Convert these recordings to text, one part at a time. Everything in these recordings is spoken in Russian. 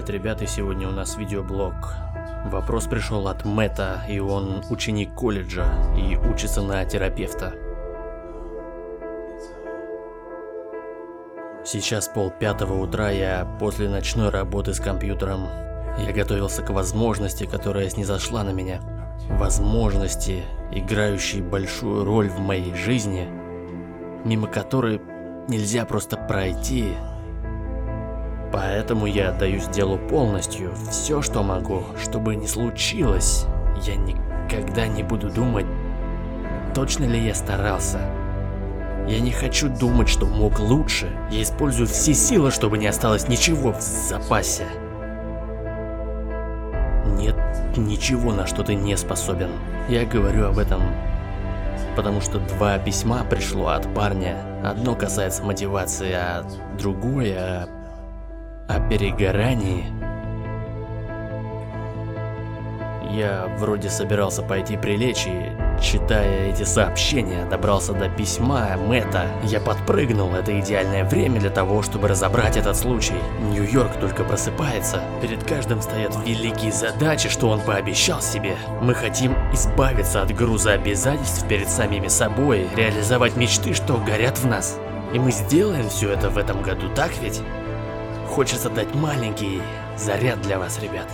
Привет, ребята, сегодня у нас видеоблог. Вопрос пришел от Мэтта, и он ученик колледжа и учится на терапевта. Сейчас 4:30 утра, я после ночной работы с компьютером. Я готовился к возможности, которая снизошла на меня. Возможности, играющей большую роль в моей жизни, мимо которой нельзя просто пройти. Поэтому я отдаюсь делу полностью, все, что могу, чтобы не случилось. Я никогда не буду думать, точно ли я старался. Я не хочу думать, что мог лучше. Я использую все силы, чтобы не осталось ничего в запасе. Нет ничего, на что ты не способен. Я говорю об этом, потому что 2 письма пришло от парня. Одно касается мотивации, а другое о перегорании. Я вроде собирался пойти прилечь и, читая эти сообщения, добрался до письма Мэтта. Я подпрыгнул, это идеальное время для того, чтобы разобрать этот случай. Нью-Йорк только просыпается. Перед каждым стоят великие задачи, что он пообещал себе. Мы хотим избавиться от груза обязательств перед самими собой, реализовать мечты, что горят в нас. И мы сделаем все это в этом году, так ведь? Хочется дать маленький заряд для вас, ребят.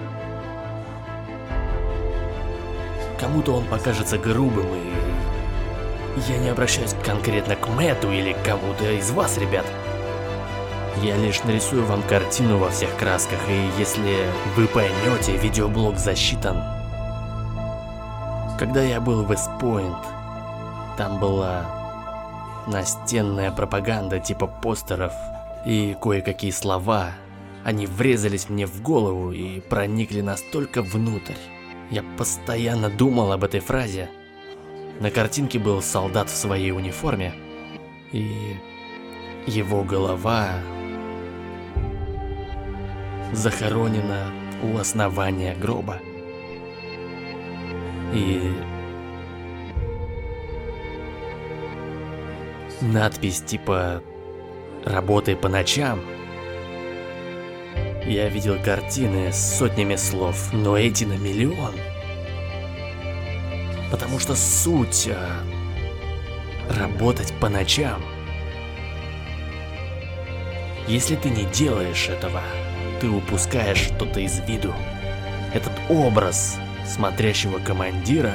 Кому-то он покажется грубым, и я не обращаюсь конкретно к Мэтту или кому-то из вас, ребят. Я лишь нарисую вам картину во всех красках, и если вы поймете, видеоблог засчитан. Когда я был в Вест-Пойнт, там была настенная пропаганда типа постеров и кое-какие слова. Они врезались мне в голову и проникли настолько внутрь. Я постоянно думал об этой фразе. На картинке был солдат в своей униформе, и его голова захоронена у основания гроба. И надпись типа «Работай по ночам». Я видел картины с сотнями слов, но эти на миллион. Потому что суть работать по ночам. Если ты не делаешь этого, ты упускаешь что-то из виду. Этот образ смотрящего командира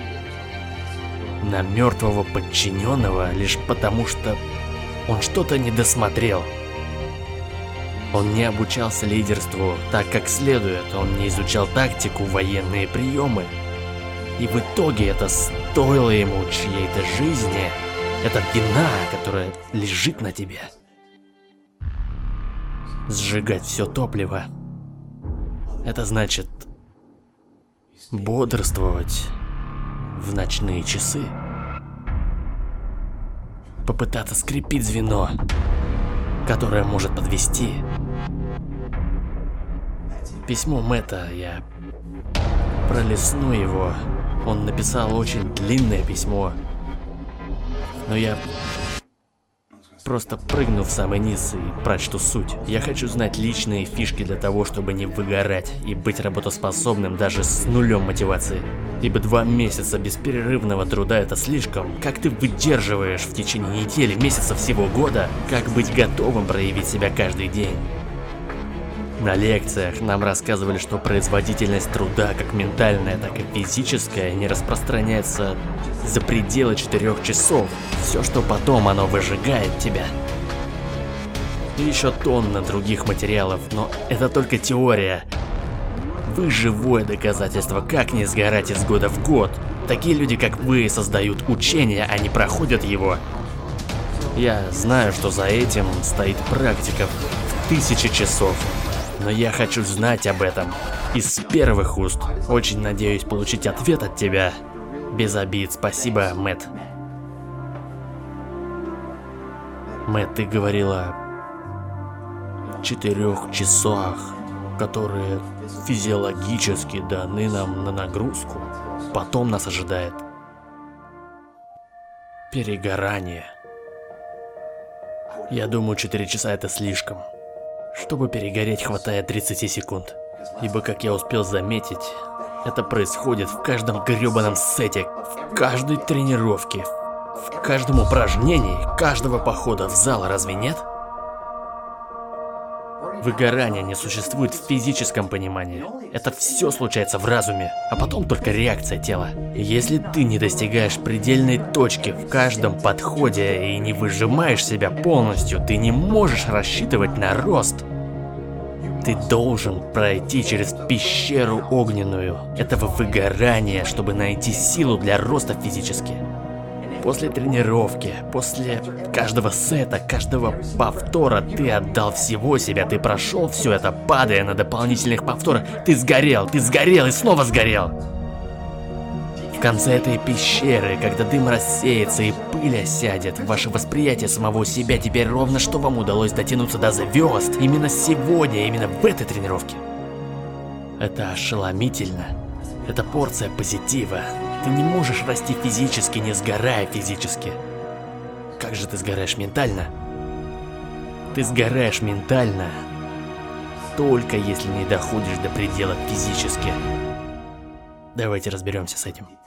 на мертвого подчиненного лишь потому, что он что-то не досмотрел. Он не обучался лидерству так, как следует, он не изучал тактику, военные приемы. И в итоге это стоило ему чьей-то жизни. Это вина, которая лежит на тебе. Сжигать все топливо. Это значит бодрствовать в ночные часы. Попытаться скрепить звено, которое может подвести. Письмо Мэтта, я пролистну его. Он написал очень длинное письмо, но я просто прыгну в самый низ и прочту суть. Я хочу знать личные фишки для того, чтобы не выгорать и быть работоспособным даже с нулем мотивации. Ибо 2 месяца бесперерывного труда — это слишком. Как ты выдерживаешь в течение недели, месяца, всего года? Как быть готовым проявить себя каждый день? На лекциях нам рассказывали, что производительность труда, как ментальная, так и физическая, не распространяется за пределы 4 часов. Все, что потом, оно выжигает тебя. И еще тонна других материалов, но это только теория. Вы живое доказательство, как не сгорать из года в год. Такие люди, как вы, создают учение, а не проходят его. Я знаю, что за этим стоит практика в 1000 часов. Но я хочу знать об этом из первых уст. Очень надеюсь получить ответ от тебя. Без обид, спасибо, Мэтт. Мэтт, ты говорила о 4 часах, которые физиологически даны нам на нагрузку. Потом нас ожидает перегорание. Я думаю, 4 часа это слишком. Чтобы перегореть, хватает 30 секунд. Ибо, как я успел заметить, это происходит в каждом грёбаном сете, в каждой тренировке, в каждом упражнении, каждого похода в зал, разве нет? Выгорание не существует в физическом понимании. Это все случается в разуме, а потом только реакция тела. Если ты не достигаешь предельной точки в каждом подходе и не выжимаешь себя полностью, ты не можешь рассчитывать на рост. Ты должен пройти через пещеру огненную этого выгорания, чтобы найти силу для роста физически. После тренировки, после каждого сета, каждого повтора ты отдал всего себя, ты прошел все это, падая на дополнительных повторах, ты сгорел и снова сгорел. В конце этой пещеры, когда дым рассеется и пыль осядет, ваше восприятие самого себя теперь ровно что вам удалось дотянуться до звезд именно сегодня, именно в этой тренировке. Это ошеломительно. Это порция позитива. Ты не можешь расти физически, не сгорая физически. Как же ты сгораешь ментально? Ты сгораешь ментально, только если не доходишь до предела физически. Давайте разберемся с этим.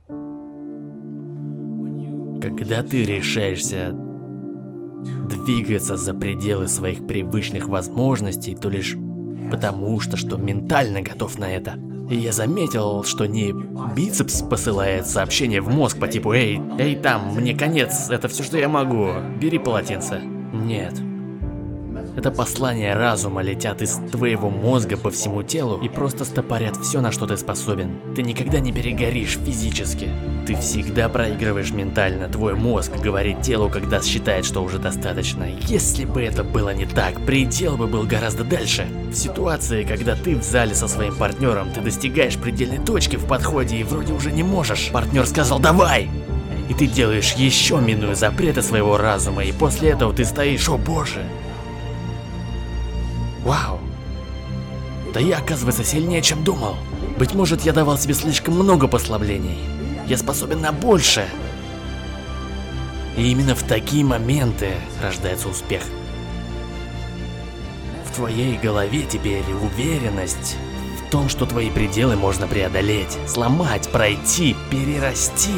Когда ты решаешься двигаться за пределы своих привычных возможностей, то лишь потому что ментально готов на это. И я заметил, что не бицепс посылает сообщение в мозг по типу «Эй, там, мне конец, это все, что я могу, бери полотенце». Нет. Это послания разума летят из твоего мозга по всему телу и просто стопорят все, на что ты способен. Ты никогда не перегоришь физически. Ты всегда проигрываешь ментально. Твой мозг говорит телу, когда считает, что уже достаточно. Если бы это было не так, предел бы был гораздо дальше. В ситуации, когда ты в зале со своим партнером, ты достигаешь предельной точки в подходе и вроде уже не можешь. Партнер сказал «давай!» И ты делаешь еще, минуя запреты своего разума, и после этого ты стоишь «о боже!» Вау! Да я, оказывается, сильнее, чем думал. Быть может, я давал себе слишком много послаблений. Я способен на большее. И именно в такие моменты рождается успех. В твоей голове теперь уверенность в том, что твои пределы можно преодолеть, сломать, пройти, перерасти.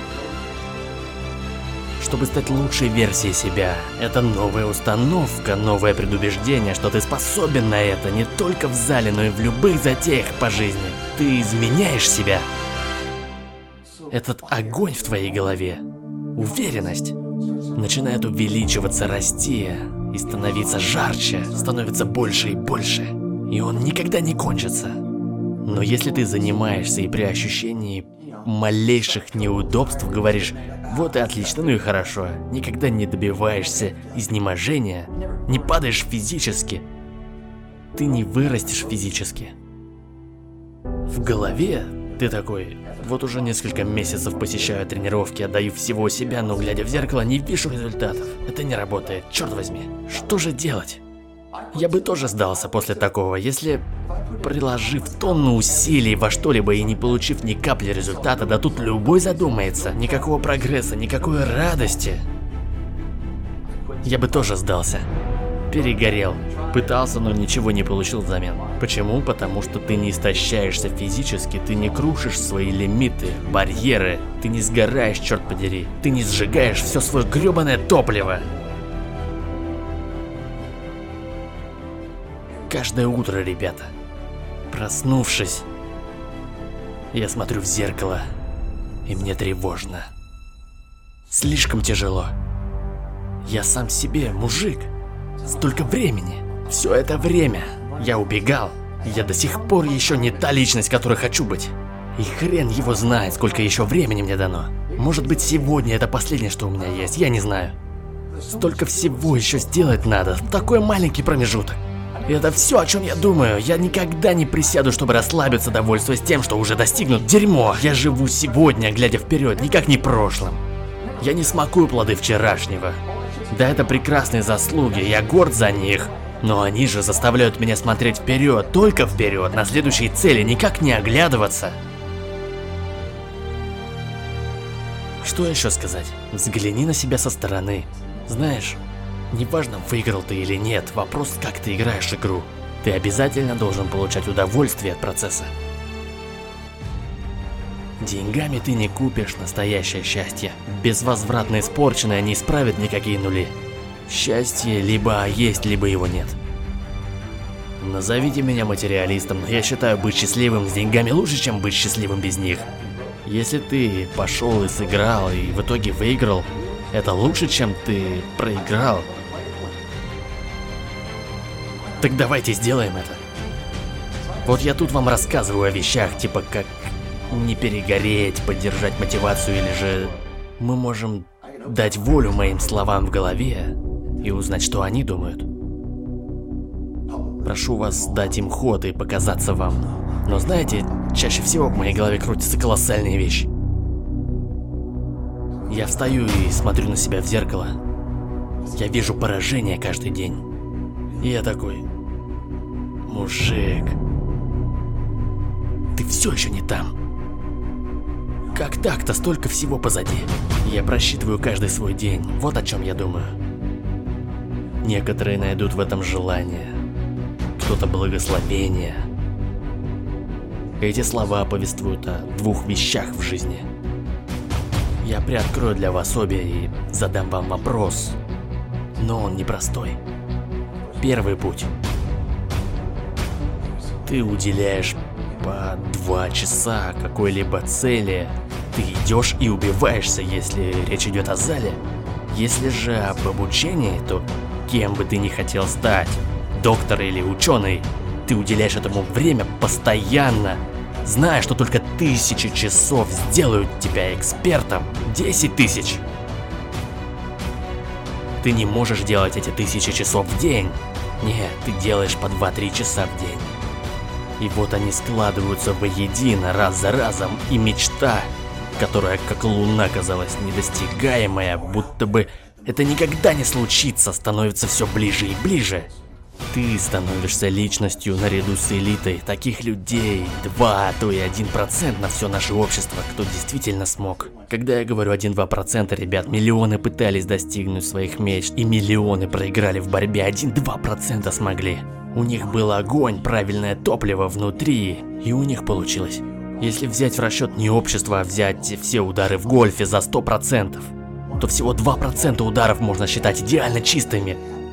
Чтобы стать лучшей версией себя. Это новая установка, новое предубеждение, что ты способен на это не только в зале, но и в любых затеях по жизни. Ты изменяешь себя. Этот огонь в твоей голове, уверенность, начинает увеличиваться, расти и становиться жарче, становится больше и больше. И он никогда не кончится. Но если ты занимаешься и при ощущении малейших неудобств говоришь «вот и отлично, ну и хорошо», никогда не добиваешься изнеможения, не падаешь физически, ты не вырастешь физически. В голове ты такой: вот уже несколько месяцев посещаю тренировки, отдаю всего себя, но глядя в зеркало не вижу результатов. Это не работает, черт возьми. Что же делать? Я бы тоже сдался после такого, если, приложив тонну усилий во что-либо и не получив ни капли результата, да тут любой задумается, никакого прогресса, никакой радости. Я бы тоже сдался. Перегорел. Пытался, но ничего не получил взамен. Почему? Потому что ты не истощаешься физически, ты не крушишь свои лимиты, барьеры, ты не сгораешь, черт подери, ты не сжигаешь все свое гребаное топливо. Каждое утро, ребята, проснувшись, я смотрю в зеркало, и мне тревожно. Слишком тяжело. Я сам себе мужик. Столько времени. Все это время я убегал. Я до сих пор еще не та личность, которой хочу быть. И хрен его знает, сколько еще времени мне дано. Может быть, сегодня это последнее, что у меня есть, я не знаю. Столько всего еще сделать надо в такой маленький промежуток. И это все, о чем я думаю. Я никогда не присяду, чтобы расслабиться, довольствуясь тем, что уже достигнут. Дерьмо. Я живу сегодня, глядя вперед, никак не прошлым. Я не смакую плоды вчерашнего. Да, это прекрасные заслуги, я горд за них. Но они же заставляют меня смотреть вперед, только вперед, на следующие цели, никак не оглядываться. Что еще сказать? Взгляни на себя со стороны. Знаешь, Неважно, выиграл ты или нет, вопрос, как ты играешь игру. Ты обязательно должен получать удовольствие от процесса. Деньгами ты не купишь настоящее счастье. Безвозвратно испорченное не исправит никакие нули. Счастье либо есть, либо его нет. Назовите меня материалистом, но я считаю, быть счастливым с деньгами лучше, чем быть счастливым без них. Если ты пошел и сыграл, и в итоге выиграл, это лучше, чем ты проиграл. Так давайте сделаем это. Вот я тут вам рассказываю о вещах, типа как не перегореть, поддержать мотивацию, или же мы можем дать волю моим словам в голове и узнать, что они думают. Прошу вас дать им ход и показаться вам. Но знаете, чаще всего в моей голове крутятся колоссальные вещи. Я встаю и смотрю на себя в зеркало. Я вижу поражение каждый день. И я такой: мужик, ты все еще не там. Как так-то, столько всего позади. Я просчитываю каждый свой день, вот о чем я думаю. Некоторые найдут в этом желание, кто-то благословение. Эти слова повествуют о двух вещах в жизни. Я приоткрою для вас обе и задам вам вопрос, но он непростой. Первый путь. Ты уделяешь по 2 часа какой-либо цели. Ты идешь и убиваешься, если речь идет о зале. Если же об обучении, то кем бы ты ни хотел стать, доктор или ученый, ты уделяешь этому время постоянно, зная, что только 1000 часов сделают тебя экспертом. 10 000. Ты не можешь делать эти 1000 часов в день. Нет, ты делаешь по 2-3 часа в день. И вот они складываются воедино раз за разом, и мечта, которая как луна казалась недостигаемая, будто бы это никогда не случится, становится все ближе и ближе. Ты становишься личностью наряду с элитой. Таких людей 2, а то и 1% на все наше общество, кто действительно смог. Когда я говорю 1-2%, ребят, миллионы пытались достигнуть своих мечт, и миллионы проиграли в борьбе, 1-2% смогли. У них был огонь, правильное топливо внутри, и у них получилось. Если взять в расчет не общество, а взять все удары в гольфе за 100%, то всего 2% ударов можно считать идеально чистыми.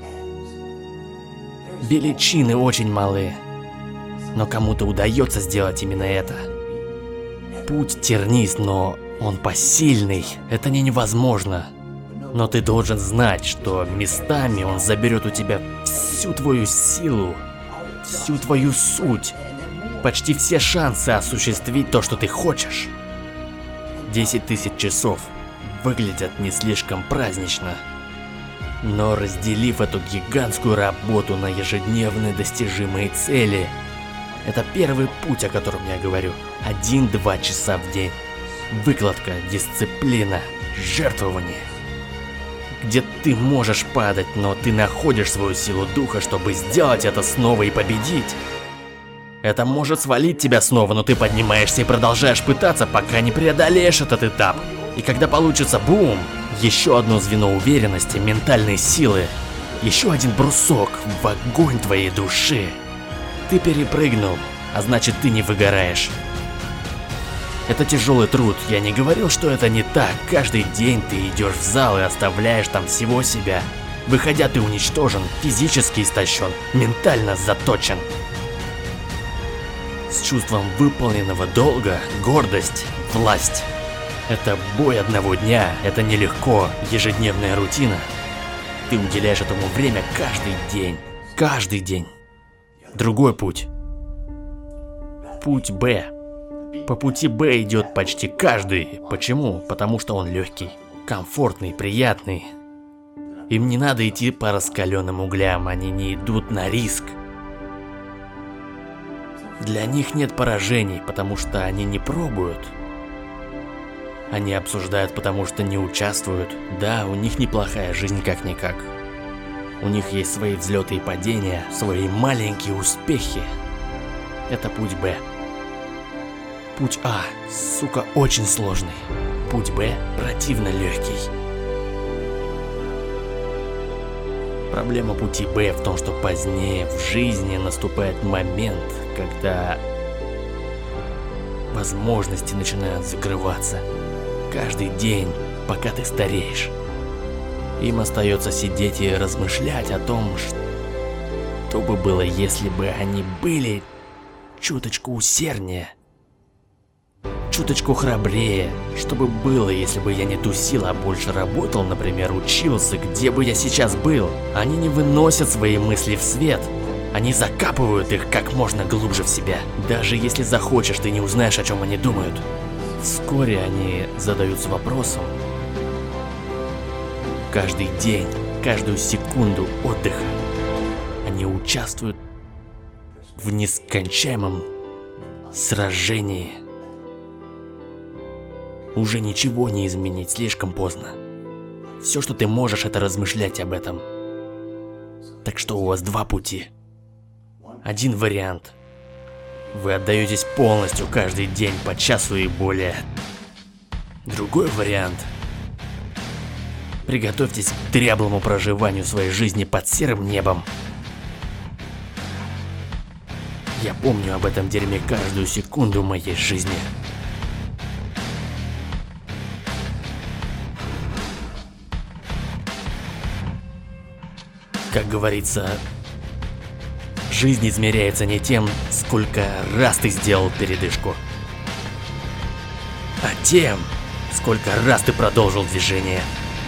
Величины очень малые, но кому-то удается сделать именно это. Путь тернист, но он посильный, это не невозможно. Но ты должен знать, что местами он заберет у тебя всю твою силу, всю твою суть, почти все шансы осуществить то, что ты хочешь. 10 000 часов выглядят не слишком празднично. Но разделив эту гигантскую работу на ежедневные достижимые цели, это первый путь, о котором я говорю. 1-2 часа в день. Выкладка, дисциплина, жертвование. Где ты можешь падать, но ты находишь свою силу духа, чтобы сделать это снова и победить. Это может свалить тебя снова, но ты поднимаешься и продолжаешь пытаться, пока не преодолеешь этот этап. И когда получится бум, еще одно звено уверенности, ментальной силы, еще один брусок в огонь твоей души. Ты перепрыгнул, а значит ты не выгораешь. Это тяжелый труд, я не говорил, что это не так. Каждый день ты идешь в зал и оставляешь там всего себя. Выходя, ты уничтожен, физически истощен, ментально заточен. С чувством выполненного долга, гордость, власть. Это бой одного дня, это нелегко, ежедневная рутина. Ты уделяешь этому время каждый день. Каждый день. Другой путь. Путь Б. По пути Б идет почти каждый. Почему? Потому что он легкий, комфортный, приятный. Им не надо идти по раскаленным углям, они не идут на риск. Для них нет поражений, потому что они не пробуют. Они обсуждают, потому что не участвуют. Да, у них неплохая жизнь как-никак. У них есть свои взлеты и падения, свои маленькие успехи. Это путь Б. Путь А, сука, очень сложный. Путь Б противно легкий. Проблема пути Б в том, что позднее в жизни наступает момент, когда возможности начинают закрываться. Каждый день, пока ты стареешь. Им остается сидеть и размышлять о том, что бы было, если бы они были чуточку усерднее, чуточку храбрее, что бы было, если бы я не тусил, а больше работал, например, учился, где бы я сейчас был. Они не выносят свои мысли в свет, они закапывают их как можно глубже в себя. Даже если захочешь, ты не узнаешь, о чем они думают. Вскоре они задаются вопросом. Каждый день, каждую секунду отдыха они участвуют в нескончаемом сражении. Уже ничего не изменить, слишком поздно. Все, что ты можешь, это размышлять об этом. Так что у вас два пути. Один вариант. Вы отдаетесь полностью каждый день по часу и более. Другой вариант. Приготовьтесь к дряблому проживанию своей жизни под серым небом. Я помню об этом дерьме каждую секунду моей жизни. Как говорится, жизнь измеряется не тем, сколько раз ты сделал передышку, а тем, сколько раз ты продолжил движение.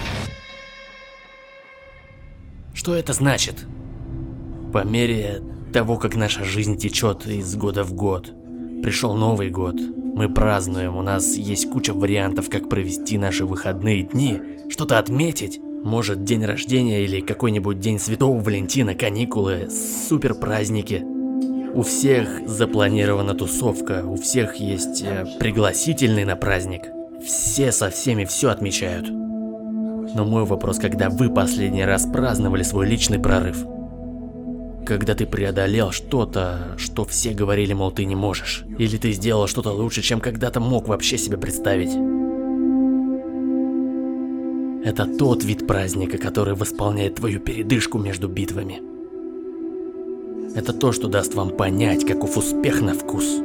Что это значит? По мере того, как наша жизнь течет из года в год, пришел Новый год, мы празднуем, у нас есть куча вариантов, как провести наши выходные дни, что-то отметить. Может, день рождения или какой-нибудь день Святого Валентина, каникулы, супер праздники. У всех запланирована тусовка, у всех есть пригласительный на праздник. Все со всеми все отмечают. Но мой вопрос, когда вы последний раз праздновали свой личный прорыв? Когда ты преодолел что-то, что все говорили, мол, ты не можешь. Или ты сделал что-то лучше, чем когда-то мог вообще себе представить. Это тот вид праздника, который восполняет твою передышку между битвами. Это то, что даст вам понять, каков успех на вкус.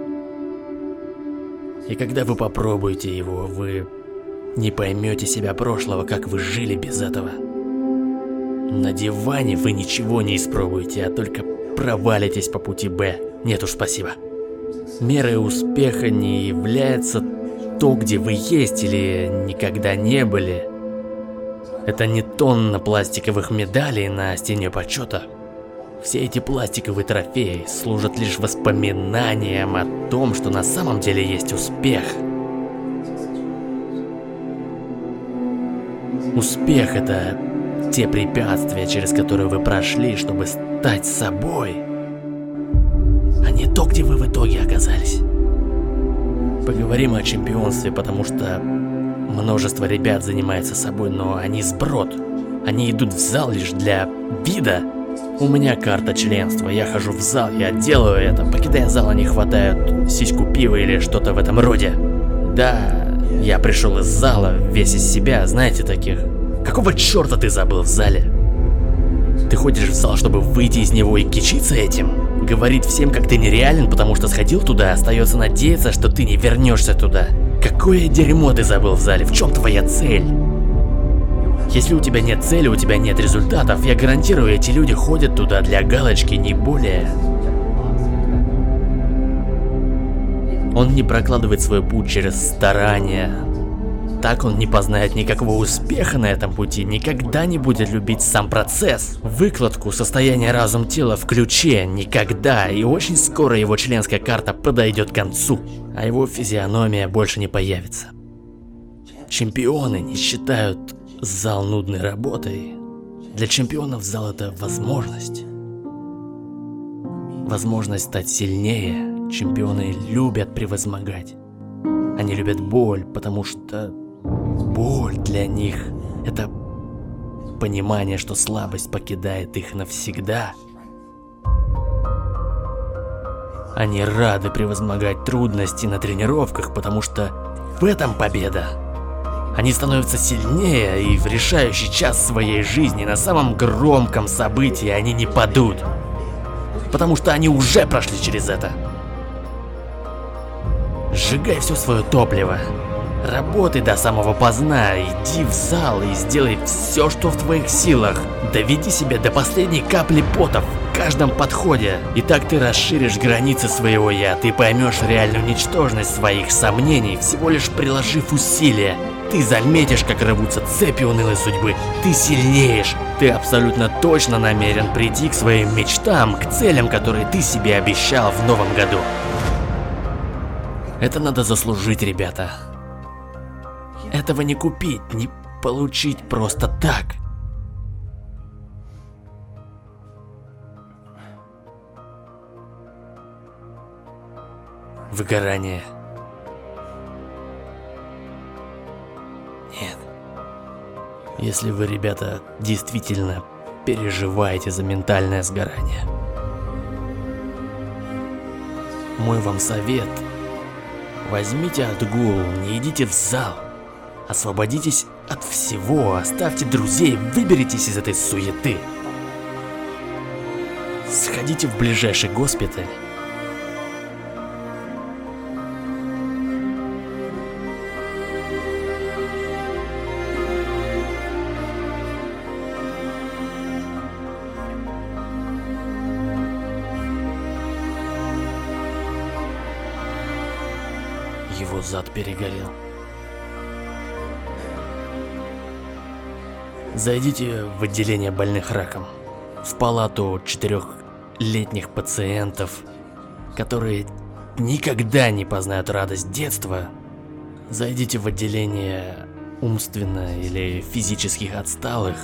И когда вы попробуете его, вы не поймете себя прошлого, как вы жили без этого. На диване вы ничего не испробуете, а только провалитесь по пути Б. Нет уж, спасибо. Мерой успеха не является то, где вы есть или никогда не были. Это не тонна пластиковых медалей на стене почета. Все эти пластиковые трофеи служат лишь воспоминанием о том, что на самом деле есть успех. Успех — это те препятствия, через которые вы прошли, чтобы стать собой, а не то, где вы в итоге оказались. Поговорим о чемпионстве, потому что множество ребят занимается собой, но они сброд. Они идут в зал лишь для вида. У меня карта членства, я хожу в зал, я делаю это. Покидая зал, они хватают сиську пива или что-то в этом роде. Да, я пришел из зала, весь из себя, знаете таких. Какого черта ты забыл в зале? Ты ходишь в зал, чтобы выйти из него и кичиться этим? Говорить всем, как ты нереален, потому что сходил туда, остается надеяться, что ты не вернешься туда. Какое дерьмо ты забыл в зале? В чем твоя цель? Если у тебя нет цели, у тебя нет результатов, я гарантирую, эти люди ходят туда для галочки, не более. Он не прокладывает свой путь через старания. Так он не познает никакого успеха на этом пути, никогда не будет любить сам процесс. Выкладку состояния разум-тела в ключе никогда, и очень скоро его членская карта подойдет к концу, а его физиономия больше не появится. Чемпионы не считают зал нудной работой. Для чемпионов зал — это возможность. Возможность стать сильнее. Чемпионы любят превозмогать. Они любят боль, потому что боль для них — это понимание, что слабость покидает их навсегда. Они рады превозмогать трудности на тренировках, потому что в этом победа. Они становятся сильнее, и в решающий час своей жизни на самом громком событии они не падут. Потому что они уже прошли через это. Сжигай все свое топливо. Работай до самого поздна, иди в зал и сделай все, что в твоих силах. Доведи себя до последней капли пота в каждом подходе. И так ты расширишь границы своего «я», ты поймешь реальную ничтожность своих сомнений, всего лишь приложив усилия. Ты заметишь, как рвутся цепи унылой судьбы, ты сильнеешь, ты абсолютно точно намерен прийти к своим мечтам, к целям, которые ты себе обещал в новом году. Это надо заслужить, ребята. Этого не купить, не получить просто так. Выгорание. Нет. Если вы, ребята, действительно переживаете за ментальное сгорание, мой вам совет: возьмите отгул, не идите в зал. Освободитесь от всего, оставьте друзей, выберитесь из этой суеты. Сходите в ближайший госпиталь. Его зад перегорел. Зайдите в отделение больных раком, в палату 4-летних пациентов, которые никогда не познают радость детства. Зайдите в отделение умственно или физически отсталых.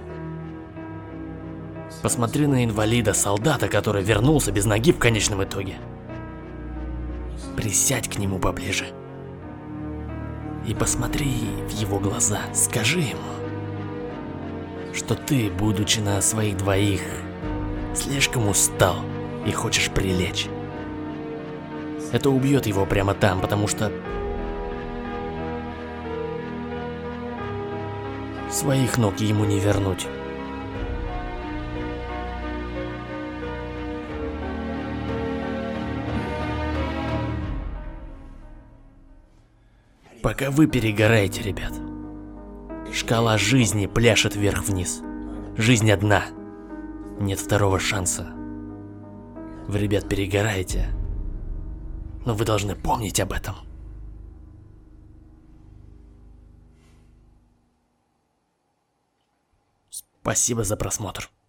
Посмотри на инвалида-солдата, который вернулся без ноги в конечном итоге. Присядь к нему поближе и посмотри в его глаза, скажи ему, что ты, будучи на своих двоих, слишком устал и хочешь прилечь. Это убьет его прямо там, потому что своих ног ему не вернуть. Пока вы перегораете, ребят, шкала жизни пляшет вверх-вниз. Жизнь одна. Нет второго шанса. Вы, ребят, перегораете. Но вы должны помнить об этом. Спасибо за просмотр.